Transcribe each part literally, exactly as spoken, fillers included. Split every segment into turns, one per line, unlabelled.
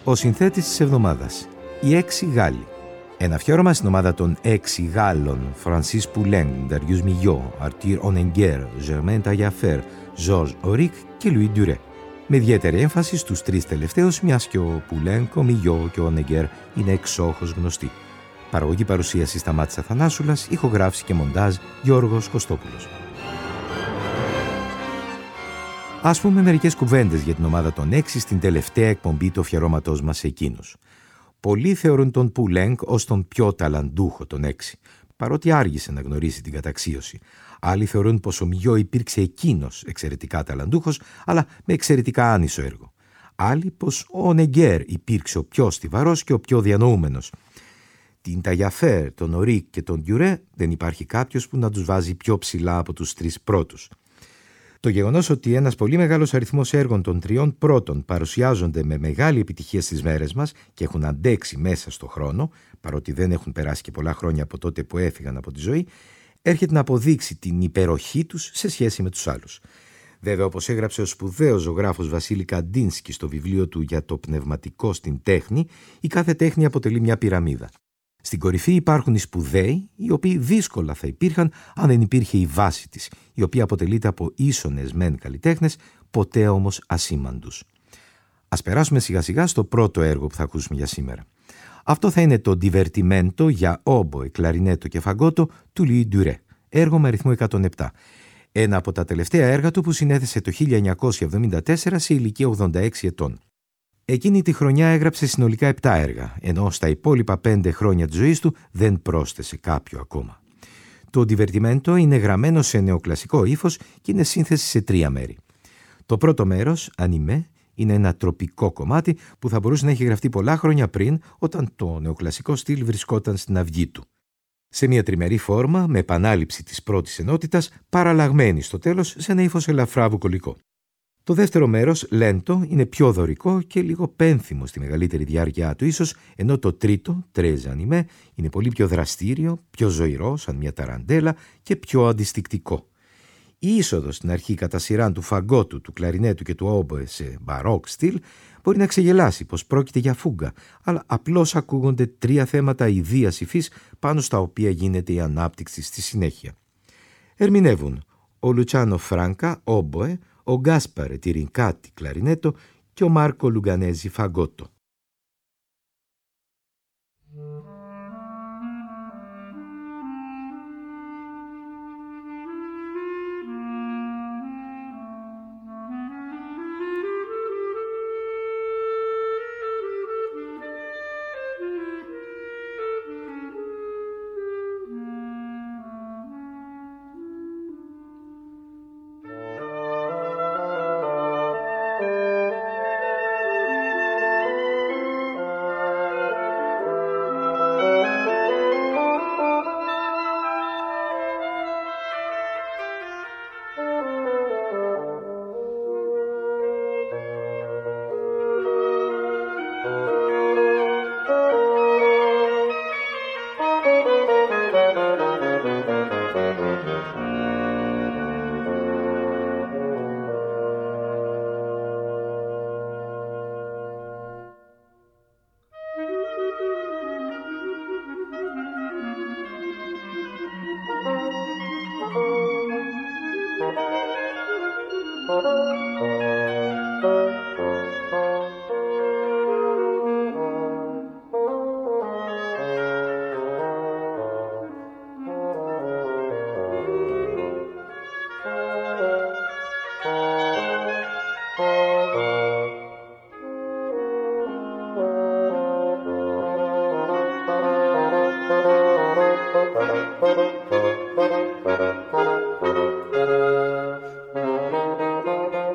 Ο συνθέτης της εβδομάδας, οι έξι Γάλλοι. Ένα αφιέρωμα στην ομάδα των έξι Γάλλων, Francis Poulenc, Darius Milhaud, Arthur Honegger, Germain Taillefer, Georges Auric και Louis Duret. Με ιδιαίτερη έμφαση στους τρεις τελευταίους, μιας και ο Poulenc, ο Milhaud και ο Honegger είναι εξόχως γνωστοί. Παραγωγή παρουσίαση Σταμάτης Αθανάσουλας, ηχογράφηση και μοντάζ Γιώργος Κωστόπουλος. Ας πούμε μερικές κουβέντες για την ομάδα των έξι στην τελευταία εκπομπή του αφιερώματός μας σε εκείνους. Πολλοί θεωρούν τον Poulenc ως τον πιο ταλαντούχο των έξι, παρότι άργησε να γνωρίσει την καταξίωση. Άλλοι θεωρούν πως ο Milhaud υπήρξε εκείνος εξαιρετικά ταλαντούχος, αλλά με εξαιρετικά άνισο έργο. Άλλοι πως ο Honegger υπήρξε ο πιο στιβαρός και ο πιο διανοούμενος. Την Taillefer, τον Auric και τον Duret δεν υπάρχει κάποιος που να τους βάζει πιο ψηλά από τους τρεις πρώτους. Το γεγονός ότι ένας πολύ μεγάλος αριθμός έργων των τριών πρώτων παρουσιάζονται με μεγάλη επιτυχία στις μέρες μας και έχουν αντέξει μέσα στο χρόνο, παρότι δεν έχουν περάσει και πολλά χρόνια από τότε που έφυγαν από τη ζωή, έρχεται να αποδείξει την υπεροχή τους σε σχέση με τους άλλους. Βέβαια, όπως έγραψε ο σπουδαίος ζωγράφος Βασίλη Καντίνσκι στο βιβλίο του για το πνευματικό στην τέχνη, η κάθε τέχνη αποτελεί μια πυραμίδα. Στην κορυφή υπάρχουν οι σπουδαίοι, οι οποίοι δύσκολα θα υπήρχαν αν δεν υπήρχε η βάση της, η οποία αποτελείται από ίσονες μεν καλλιτέχνες, ποτέ όμως ασήμαντους. Ας περάσουμε σιγά σιγά στο πρώτο έργο που θα ακούσουμε για σήμερα. Αυτό θα είναι το Divertimento για όμποε, κλαρινέτο και φαγκότο του Louis Duret, έργο με αριθμό εκατόν επτά. Ένα από τα τελευταία έργα του που συνέθεσε το χίλια εννιακόσια εβδομήντα τέσσερα σε ηλικία ογδόντα έξι ετών. Εκείνη τη χρονιά έγραψε συνολικά επτά έργα, ενώ στα υπόλοιπα πέντε χρόνια της ζωής του δεν πρόσθεσε κάποιο ακόμα. Το Divertimento είναι γραμμένο σε νεοκλασικό ύφος και είναι σύνθεση σε τρία μέρη. Το πρώτο μέρος, Animé, είναι ένα τροπικό κομμάτι που θα μπορούσε να έχει γραφτεί πολλά χρόνια πριν, όταν το νεοκλασικό στυλ βρισκόταν στην αυγή του. Σε μια τριμερή φόρμα, με επανάληψη της πρώτης ενότητας, παραλλαγμένη στο τέλος σε ένα ύφος ελαφρά βουκολικό. Το δεύτερο μέρος, Lento, είναι πιο δωρικό και λίγο πένθυμο στη μεγαλύτερη διάρκεια του ίσως, ενώ το τρίτο, Treize Animé, είναι πολύ πιο δραστήριο, πιο ζωηρό σαν μια ταραντέλα και πιο αντιστικτικό. Η είσοδος στην αρχή κατά σειράν του φαγκότου, του κλαρινέτου και του όμποε σε μπαρόκ στυλ μπορεί να ξεγελάσει πως πρόκειται για φούγκα, αλλά απλώς ακούγονται τρία θέματα ιδίας υφής πάνω στα οποία γίνεται η ανάπτυξη στη συνέχεια. Ερμηνεύουν ο Λουτσάνο Φράνκα, όμποε, ο Γκάσπαρε Τιρινκάτι, κλαρινέτο και ο Μάρκο Λουγκανέζι, φαγκότο.
Thank you.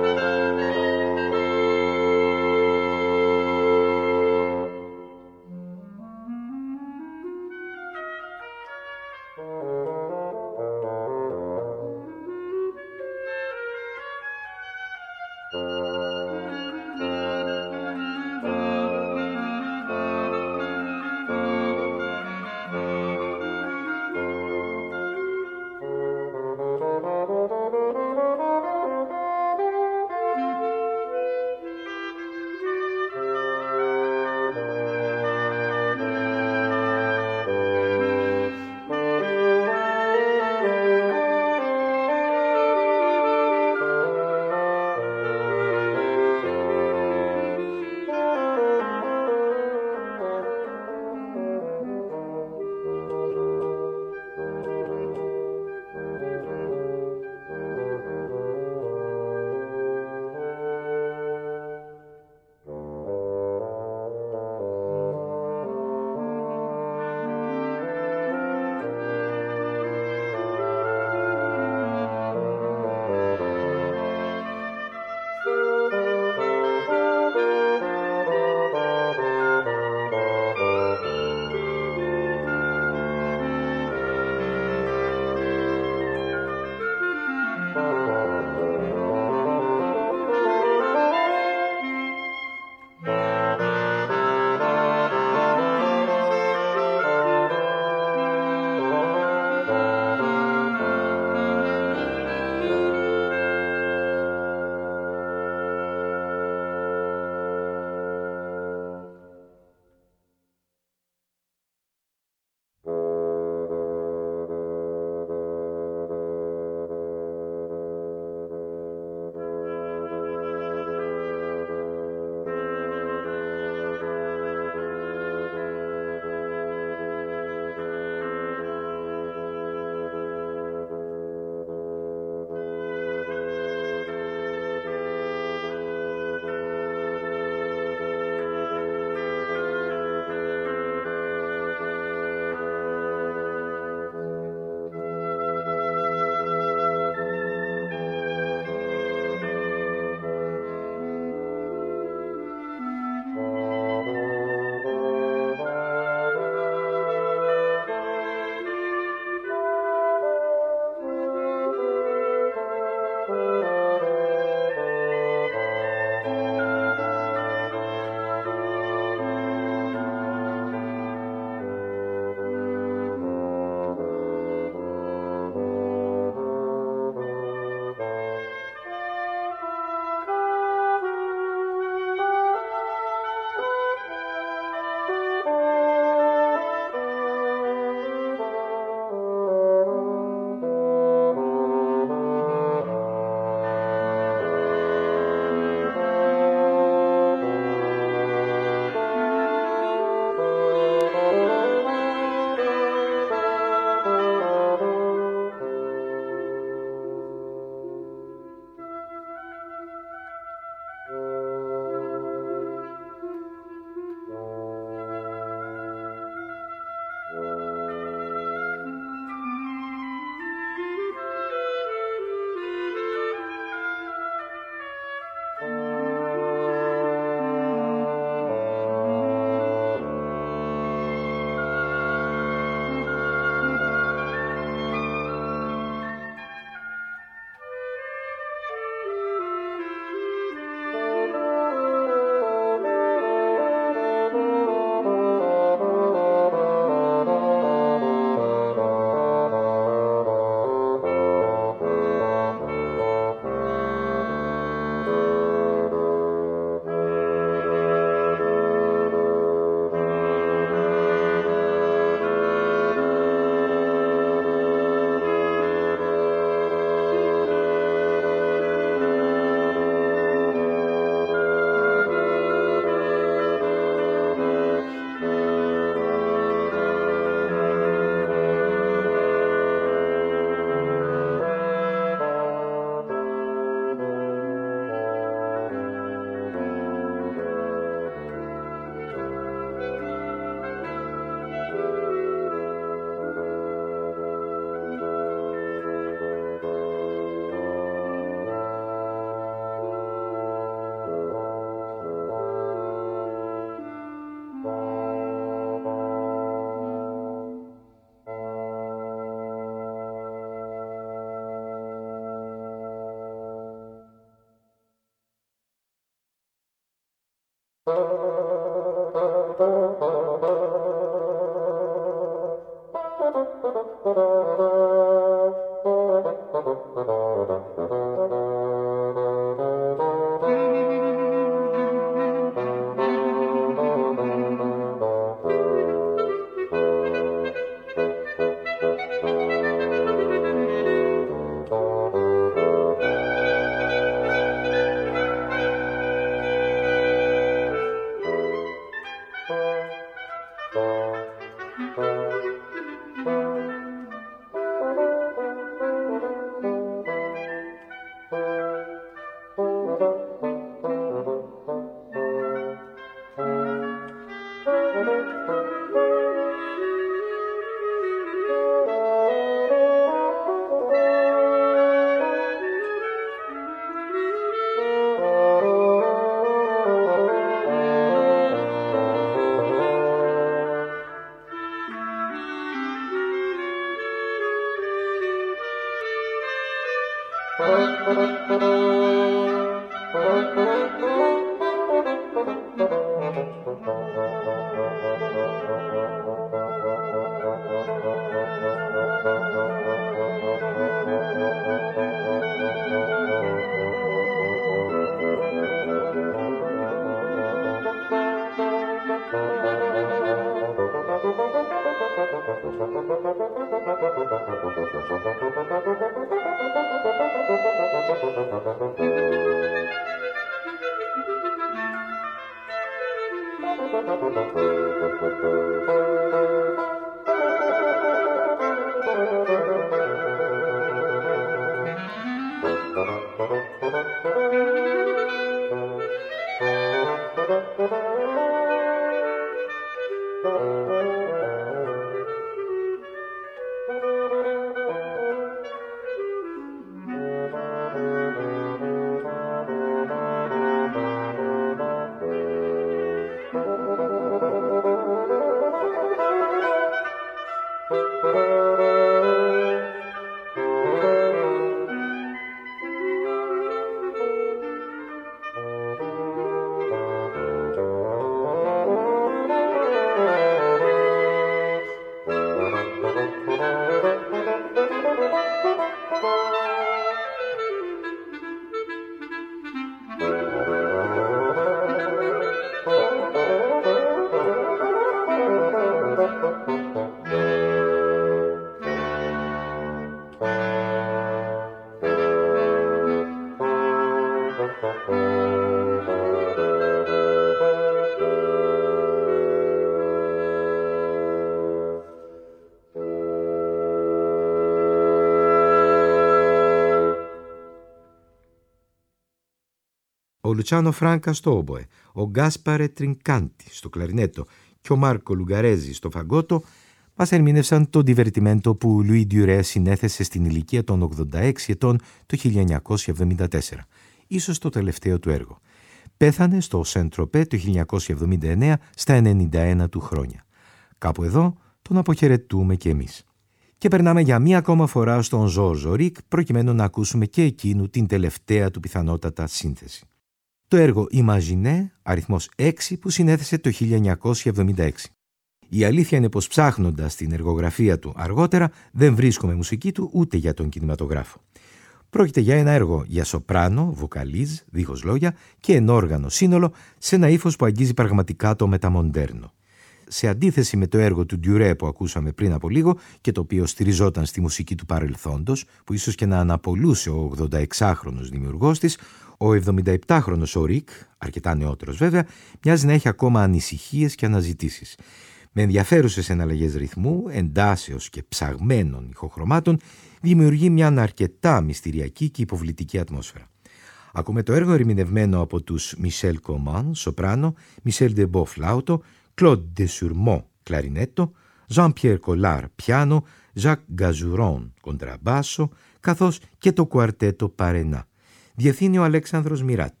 Ο Λουτσάνο Φράγκα στο όμποε, ο Γκάσπαρε Τρινκάντι στο κλαρινέτο και ο Μάρκο Λουγκαρέζι στο φαγκότο μας ερμήνευσαν το ντιβερτιμέντο που ο Λουί Ντιουρέ συνέθεσε στην ηλικία των ογδόντα έξι ετών το χίλια εννιακόσια εβδομήντα τέσσερα, ίσως το τελευταίο του έργο. Πέθανε στο Σεντ-Τροπέ το χίλια εννιακόσια εβδομήντα εννέα στα ενενήντα ένα του χρόνια. Κάπου εδώ τον αποχαιρετούμε και εμείς. Και περνάμε για μία ακόμα φορά στον Ζορζ Ορίκ προκειμένου να ακούσουμε και εκείνου την τελευταία του πιθανότατα σύνθεση. Το έργο Imagine, αριθμός έξι, που συνέθεσε το χίλια εννιακόσια εβδομήντα έξι. Η αλήθεια είναι πως ψάχνοντας την εργογραφία του αργότερα δεν βρίσκουμε μουσική του ούτε για τον κινηματογράφο. Πρόκειται για ένα έργο για σοπράνο, βοκαλίζ, δίχως λόγια και ενόργανο σύνολο σε ένα ύφος που αγγίζει πραγματικά το μεταμοντέρνο. Σε αντίθεση με το έργο του Ντιουρέ που ακούσαμε πριν από λίγο και το οποίο στηριζόταν στη μουσική του παρελθόντος, που ίσως και να αναπολούσε ο ογδονταεξάχρονος δημιουργός της, ο εβδομηνταεπτάχρονος Ορίκ, αρκετά νεότερος βέβαια, μοιάζει να έχει ακόμα ανησυχίες και αναζητήσεις. Με ενδιαφέρουσες εναλλαγές ρυθμού, εντάσεως και ψαγμένων ηχοχρωμάτων, δημιουργεί μια αρκετά μυστηριακή και υποβλητική ατμόσφαιρα. Ακούμε το έργο ερμηνευμένο από τους Μισελ Κομάν, σοπράνο, Μισελ Ντεμπό, φλάουτο, Κλοντ Ντεσουρμό, κλαρινέτο, Jean-Pierre Collard, πιάνο, Jacques Gazouron, κοντραμπάσο, καθώς και το κουαρτέτο Παρενά. Διευθύνει ο Αλέξανδρος Μιράτ.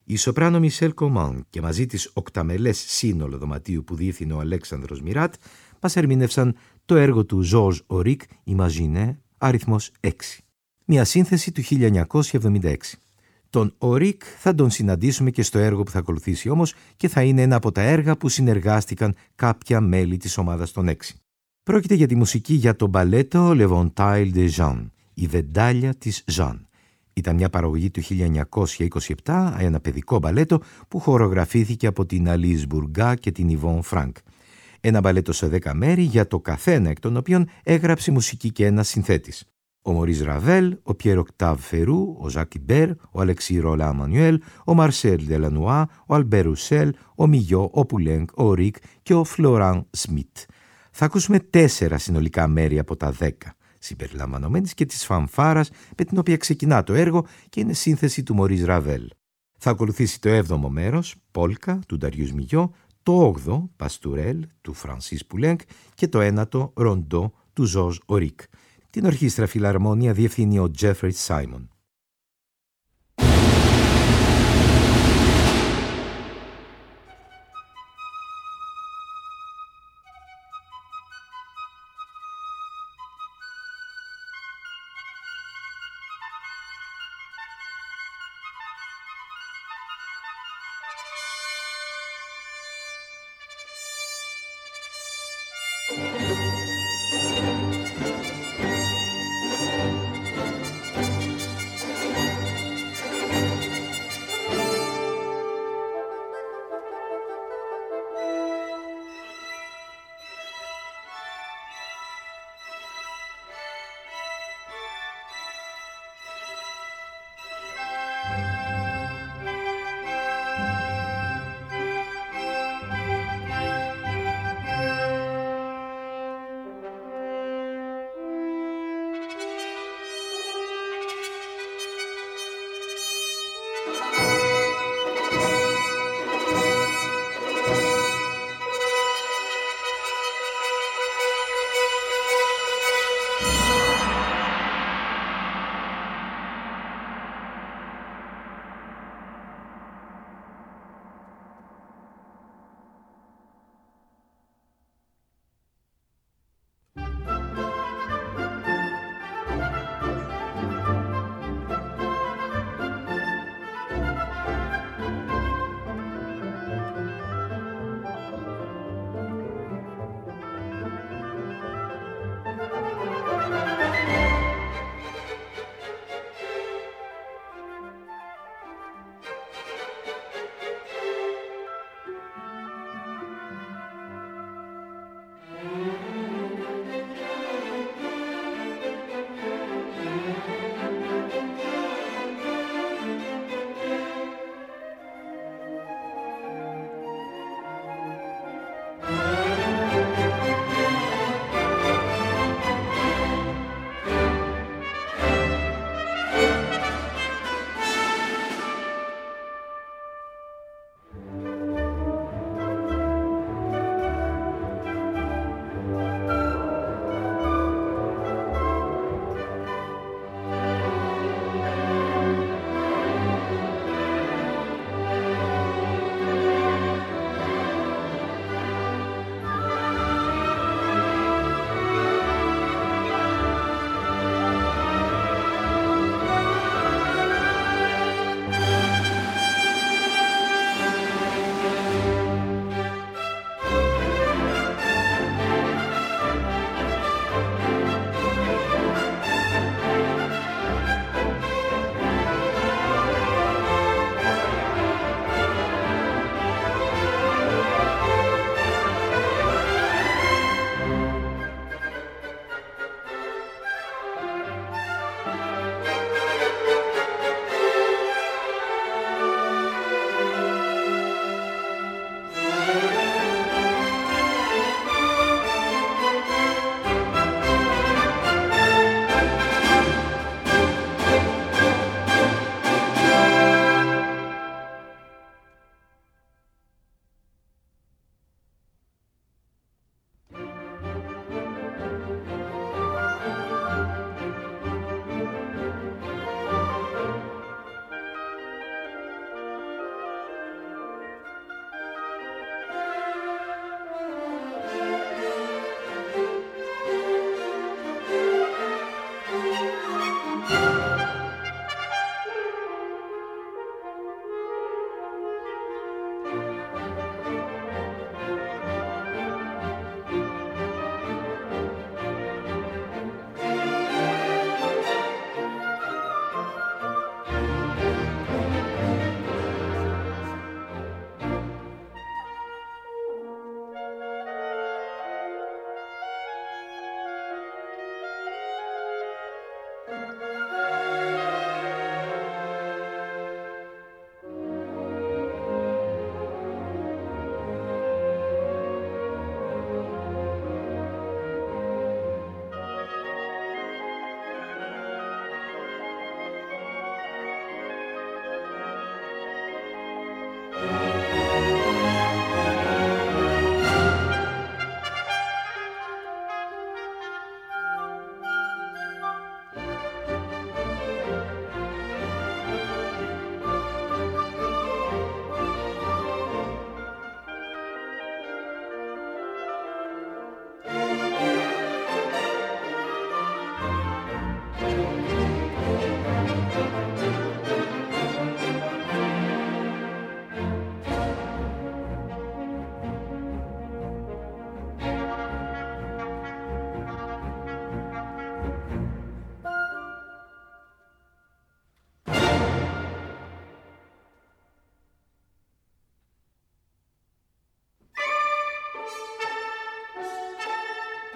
Η σοπράνο Μισελ Κομάν και μαζί της οκταμελές σύνολο δωματίου που διεύθυνε ο Αλέξανδρος Μιράτ μας ερμήνευσαν το έργο του Georges Auric, Imagine, αριθμός έξι. Μια σύνθεση του χίλια εννιακόσια εβδομήντα έξι. Τον Auric θα τον συναντήσουμε και στο έργο που θα ακολουθήσει όμως και θα είναι ένα από τα έργα που συνεργάστηκαν κάποια μέλη της ομάδας των έξι. Πρόκειται για τη μουσική για το μπαλέτο Le Ventail de Jeanne, η βεντάλια της Jeanne. Ήταν μια παραγωγή του χίλια εννιακόσια είκοσι επτά, ένα παιδικό μπαλέτο που χορογραφήθηκε από την Alice Bourgat και την Yvonne Frank. Ένα μπαλέτο σε δέκα μέρη για το καθένα εκ των οποίων έγραψε μουσική και ένας συνθέτης. Ο Μωρίς Ραβέλ, ο Πιέρ Οκτάβ Φερού, ο Ζακ Ιμπέρ, ο Αλεξί Ρολά Μανουέλ, ο Μαρσέλ Ντελανουά, ο Αλμπέρ Ρουσέλ, ο Μιγιό, ο Πουλένκ, ο Ρικ και ο Φλωράν Σμιτ. Θα ακούσουμε τέσσερα συνολικά μέρη από τα δέκα, συμπεριλαμβανομένης και της φανφάρας με την οποία ξεκινά το έργο και είναι σύνθεση του Μωρίς Ραβέλ. Θα ακολουθήσει το έβδομο μέρος, Πόλκα, του Νταριούς Μιγιό, το όγδοο, Παστουρέλ, του Φρανσίς Πουλένκ και το ένατο, Ροντό, του Ζορζ Ορίκ. Την ορχήστρα φιλαρμόνια διευθύνει ο Τζέφρι Σάιμον.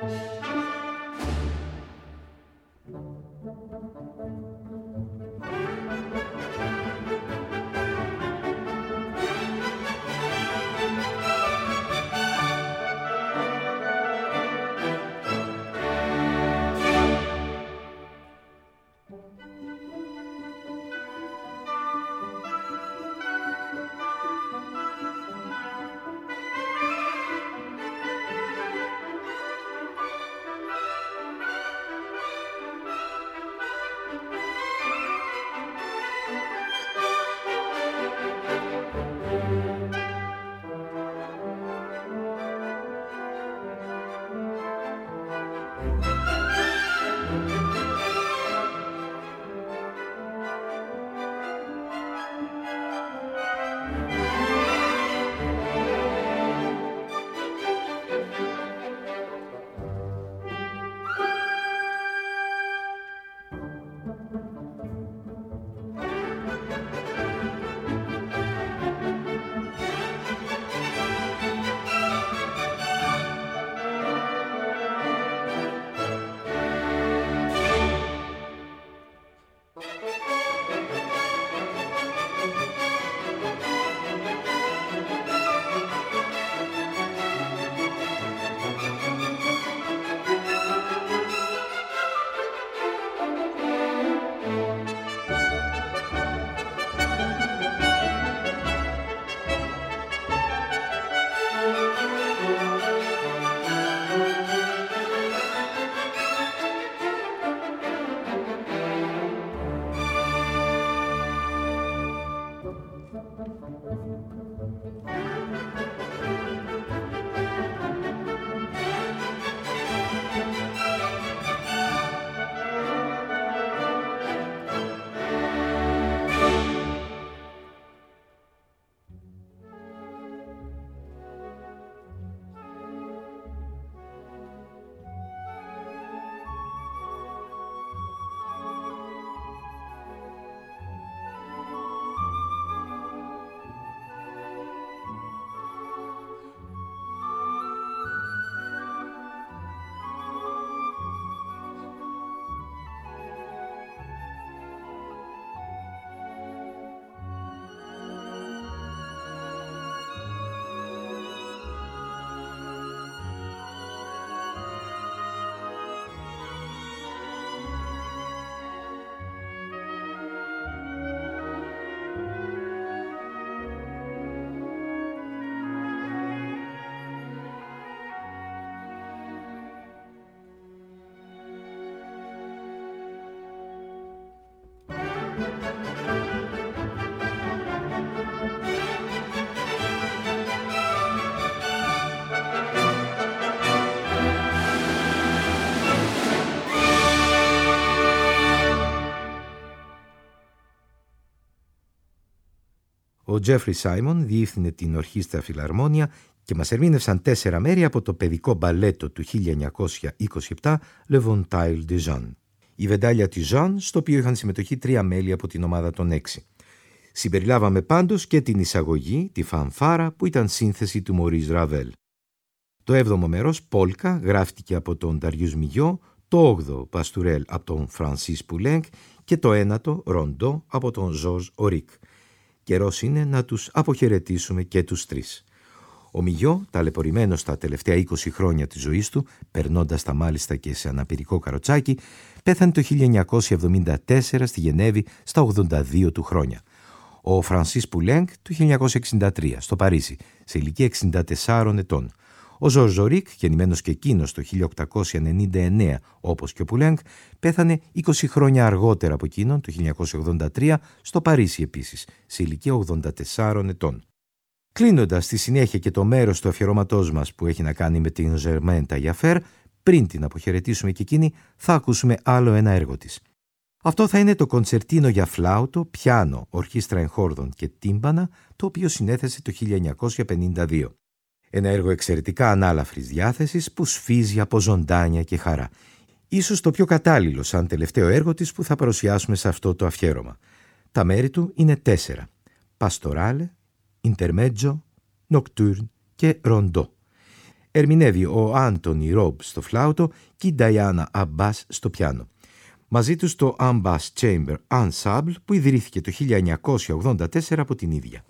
Ο Τζέφρι Σάιμον διεύθυνε την Ορχήστρα Φιλαρμόνια και μας ερμήνευσαν τέσσερα μέρη από το παιδικό μπαλέτο του χίλια εννιακόσια είκοσι επτά Le Ventaille de Jeanne. Η Βεντάλια τη Jeanne, στο οποίο είχαν συμμετοχή τρία μέλη από την ομάδα των έξι. Συμπεριλάβαμε πάντως και την εισαγωγή, τη φανφάρα, που ήταν σύνθεση του Μωρίς Ραβέλ. Το έβδομο μέρος, Πόλκα, γράφτηκε από τον Νταριούς Μιγιό, το όγδοο, Παστουρέλ, από τον Φρανσίς Πουλέγκ και το ένατο, Ροντό, από τον Ζορζ Ορίκ. Καιρός είναι να τους αποχαιρετήσουμε και τους τρεις. Ο Μιγιό, ταλαιπωρημένος στα τελευταία είκοσι χρόνια της ζωής του, περνώντας τα μάλιστα και σε αναπηρικό καροτσάκι, πέθανε το χίλια εννιακόσια εβδομήντα τέσσερα στη Γενέβη στα ογδόντα δύο του χρόνια. Ο Φρανσίς Πουλέγκ το χίλια εννιακόσια εξήντα τρία στο Παρίσι, σε ηλικία εξήντα τεσσάρων ετών. Ο Ζορζ Ορίκ, γεννημένος και εκείνος το χίλια οκτακόσια ενενήντα εννέα όπως και ο Πουλέγκ, πέθανε είκοσι χρόνια αργότερα από εκείνον, το χίλια εννιακόσια ογδόντα τρία, στο Παρίσι επίσης, σε ηλικία ογδόντα τεσσάρων ετών. Κλείνοντας στη συνέχεια και το μέρος του αφιερώματός μας που έχει να κάνει με την Germaine Taillefer, πριν την αποχαιρετήσουμε και εκείνη, θα ακούσουμε άλλο ένα έργο της. Αυτό θα είναι το κοντσερτίνο για φλάουτο, πιάνο, ορχήστρα εγχόρδων και τύμπανα, το οποίο συνέθεσε το χίλια εννιακόσια πενήντα δύο. Ένα έργο εξαιρετικά ανάλαφρης διάθεσης που σφίζει από ζωντάνια και χαρά. Ίσως το πιο κατάλληλο σαν τελευταίο έργο της που θα παρουσιάσουμε σε αυτό το αφιέρωμα. Τα μέρη του είναι τέσσερα. Παστοράλε, Intermezzo, Nocturne και Ροντό. Ερμηνεύει ο Άντονι Ρόμπ στο φλάουτο και η Νταϊάννα Αμπάς στο πιάνο. Μαζί τους το Ambass Chamber Ensemble που ιδρύθηκε το χίλια εννιακόσια ογδόντα τέσσερα από την ίδια.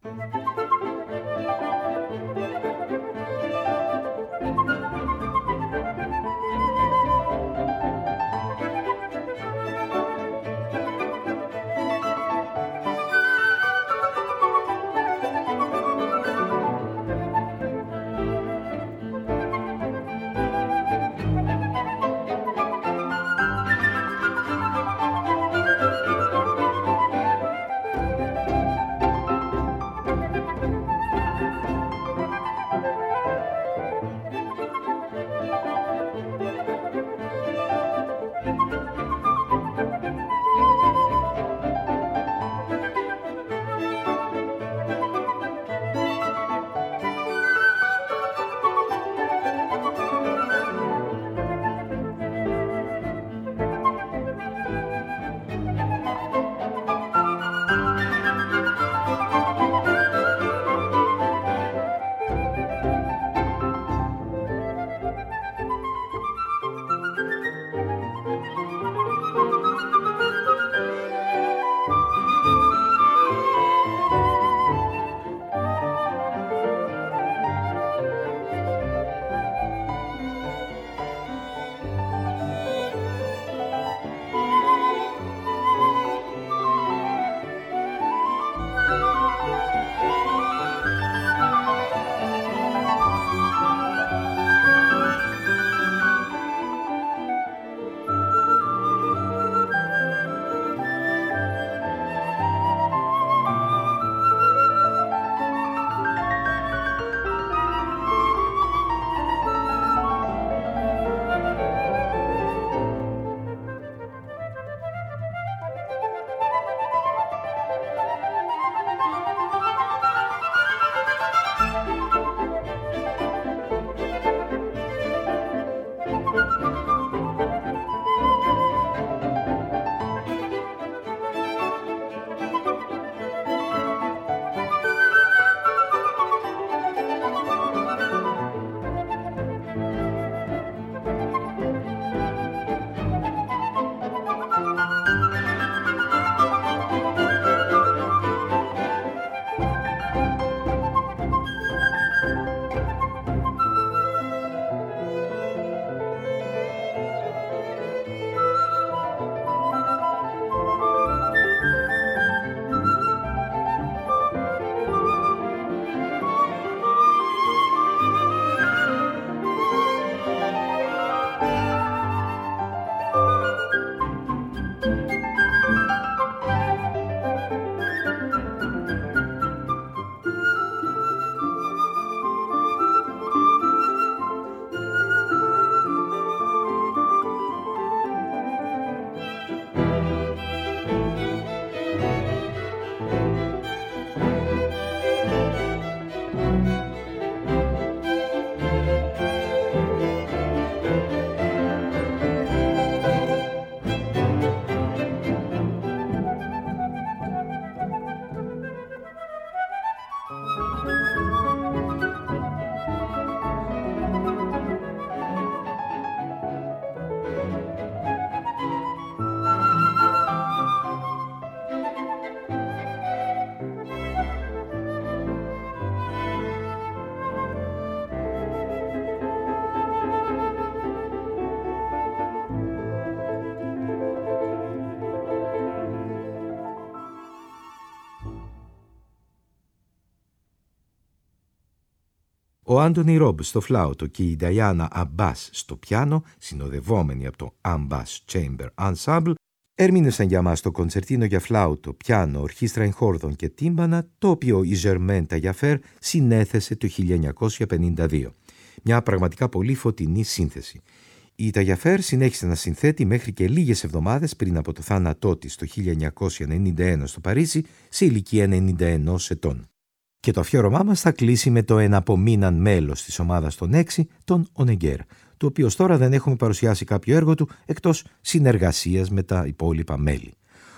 Ο Άντονι Ρόμπ στο φλάουτο και η Νταϊάννα Αμπάς στο πιάνο, συνοδευόμενοι από το Abbas Chamber Ensemble, ερμήνευσαν για μας το κοντσερτίνο για φλάουτο, πιάνο, ορχήστρα εγχόρδων και τύμπανα, το οποίο η Germaine Taillefer συνέθεσε το χίλια εννιακόσια πενήντα δύο. Μια πραγματικά πολύ φωτεινή σύνθεση. Η Taillefer συνέχισε να συνθέτει μέχρι και λίγες εβδομάδες πριν από το θάνατό της το χίλια εννιακόσια ενενήντα ένα στο Παρίσι, σε ηλικία ενενήντα ένα ετών. Και το αφιέρωμά μας θα κλείσει με το εναπομείναν μέλος της ομάδας των έξι, τον Honegger, το οποίο τώρα δεν έχουμε παρουσιάσει κάποιο έργο του εκτός συνεργασίας με τα υπόλοιπα μέλη.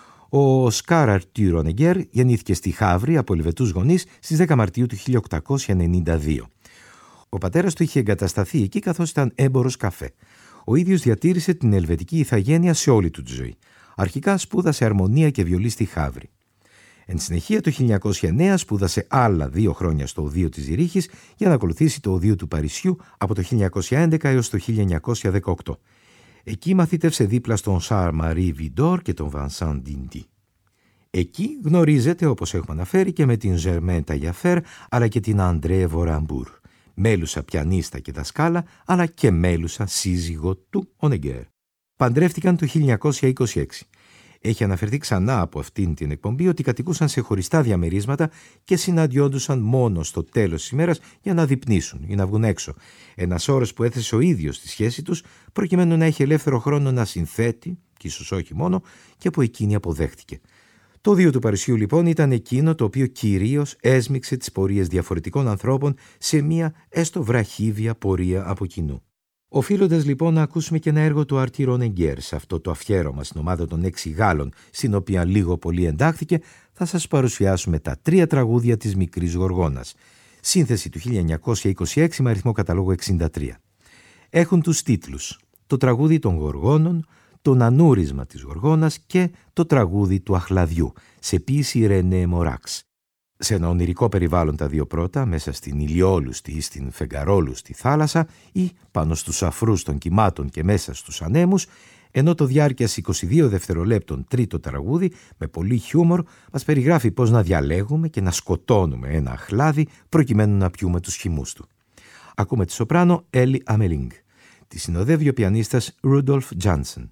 Ο Οσκάρ Αρτούρ Honegger γεννήθηκε στη Χαύρη από Ελβετούς γονείς στις δέκα Μαρτίου του χίλια οκτακόσια ενενήντα δύο. Ο πατέρας του είχε εγκατασταθεί εκεί καθώς ήταν έμπορος καφέ. Ο ίδιος διατήρησε την ελβετική ηθαγένεια σε όλη του τη ζωή. Αρχικά σπούδασε αρμονία και βιολί στη Χαύρη. Εν συνεχεία, το χίλια εννιακόσια εννέα σπούδασε άλλα δύο χρόνια στο Οδείο της Ζηρίχης για να ακολουθήσει το Οδείο του Παρισιού από το χίλια εννιακόσια έντεκα έως το χίλια εννιακόσια δεκαοκτώ. Εκεί μαθήτευσε δίπλα στον Charles-Marie Widor και τον Vincent Dindy. Εκεί γνωρίζεται, όπως έχουμε αναφέρει, και με την Germaine Taillefer αλλά και την Andrée Vorambourg, μέλουσα πιανίστα και δασκάλα, αλλά και μέλουσα σύζυγο του Honegger. Παντρεύτηκαν το χίλια εννιακόσια είκοσι έξι. Έχει αναφερθεί ξανά από αυτήν την εκπομπή ότι κατοικούσαν σε χωριστά διαμερίσματα και συναντιόντουσαν μόνο στο τέλος της ημέρας για να δειπνήσουν ή να βγουν έξω. Ένας όρος που έθεσε ο ίδιος στη σχέση τους, προκειμένου να έχει ελεύθερο χρόνο να συνθέτει, και ίσως όχι μόνο, και που εκείνη αποδέχτηκε. Το Οδείο του Παρισιού λοιπόν ήταν εκείνο το οποίο κυρίως έσμιξε τις πορείες διαφορετικών ανθρώπων σε μία έστω βραχύβια πορεία από κοινού. Οφείλοντας λοιπόν να ακούσουμε και ένα έργο του Arthur Honegger σε αυτό το αφιέρωμα στην ομάδα των έξι Γάλλων, στην οποία λίγο πολύ εντάχθηκε, θα σας παρουσιάσουμε τα τρία τραγούδια της Μικρής Γοργόνας. Σύνθεση του χίλια εννιακόσια είκοσι έξι με αριθμό καταλόγου εξήντα τρία. Έχουν τους τίτλους «Το τραγούδι των Γοργόνων», «Το νανούρισμα της Γοργόνας» και «Το τραγούδι του Αχλαδιού», σε ποίηση Ρενέ Μοράξ. Σε ένα ονειρικό περιβάλλον τα δύο πρώτα, μέσα στην ηλιόλουστη ή στην φεγγαρόλουστη θάλασσα ή πάνω στους αφρούς των κυμάτων και μέσα στους ανέμους, ενώ το διάρκειας είκοσι δύο δευτερολέπτων τρίτο τραγούδι, με πολύ χιούμορ, μας περιγράφει πώς να διαλέγουμε και να σκοτώνουμε ένα αχλάδι προκειμένου να πιούμε τους χυμούς του. Ακούμε τη σοπράνο Έλλη Αμελίνγκ. Τη συνοδεύει ο πιανίστας Ρούντολφ Τζάνσεν.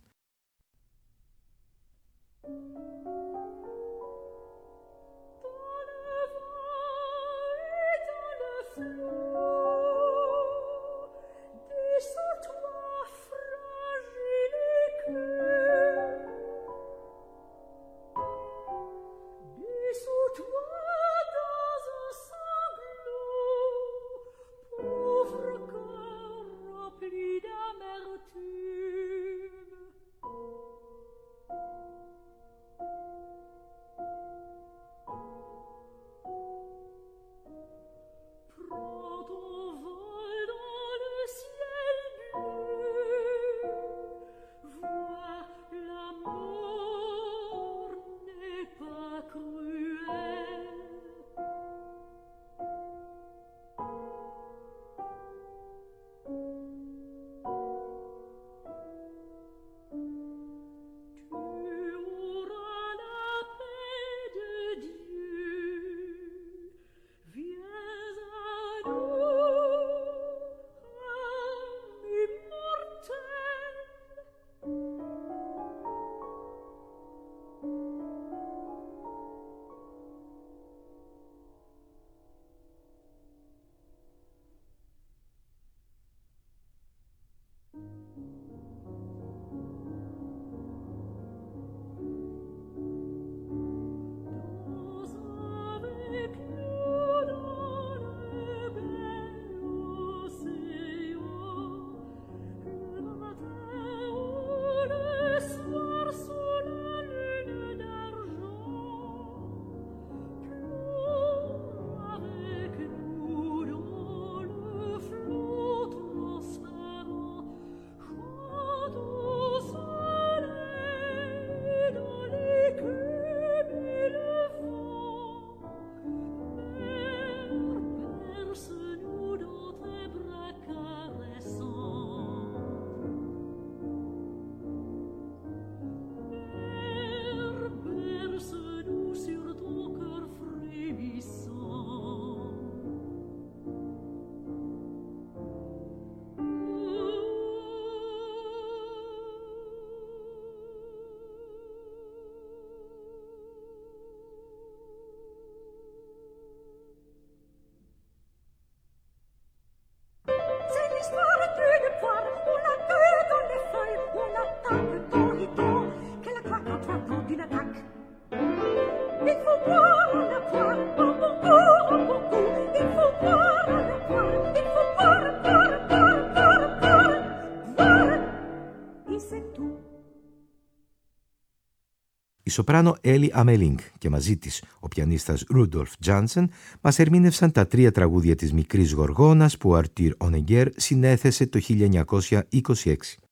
Η σοπράνο Έλλη Αμελίνγκ και μαζί της ο πιανίστας Ρούντολφ Τζάνσεν μας ερμήνευσαν τα τρία τραγούδια της Μικρής Γοργόνας που ο Arthur Honegger συνέθεσε το χίλια εννιακόσια είκοσι έξι.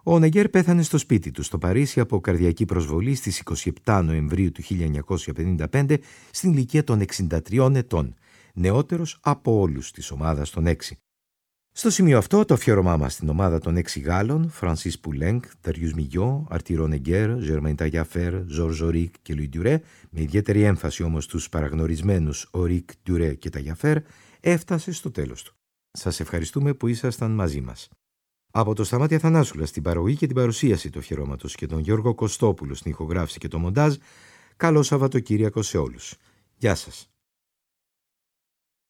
Ο Ναγκέρ πέθανε στο σπίτι του στο Παρίσι από καρδιακή προσβολή στις είκοσι επτά Νοεμβρίου του χίλια εννιακόσια πενήντα πέντε στην ηλικία των εξήντα τριών ετών, νεότερος από όλους της ομάδας των έξι. Στο σημείο αυτό το αφιέρωμά μας στην ομάδα των έξι Γάλλων, Φρανσίς Πουλένκ, Darius Milhaud, Arturo Ναγκέρ, Germain Taillefer, Georges Auric και Louis Duret, με ιδιαίτερη έμφαση όμως τους παραγνωρισμένους Auric, Duret και Taillefer, έφτασε στο τέλος του. Σας ευχαριστούμε που ήσασταν μαζί μας. Από το Σταμάτη Αθανάσουλα στην παραγωγή και την παρουσίαση του αφιερώματος και τον Γιώργο Κωστόπουλο στην ηχογράφηση και το μοντάζ, καλό Σαββατοκύριακο σε όλους. Γεια σας.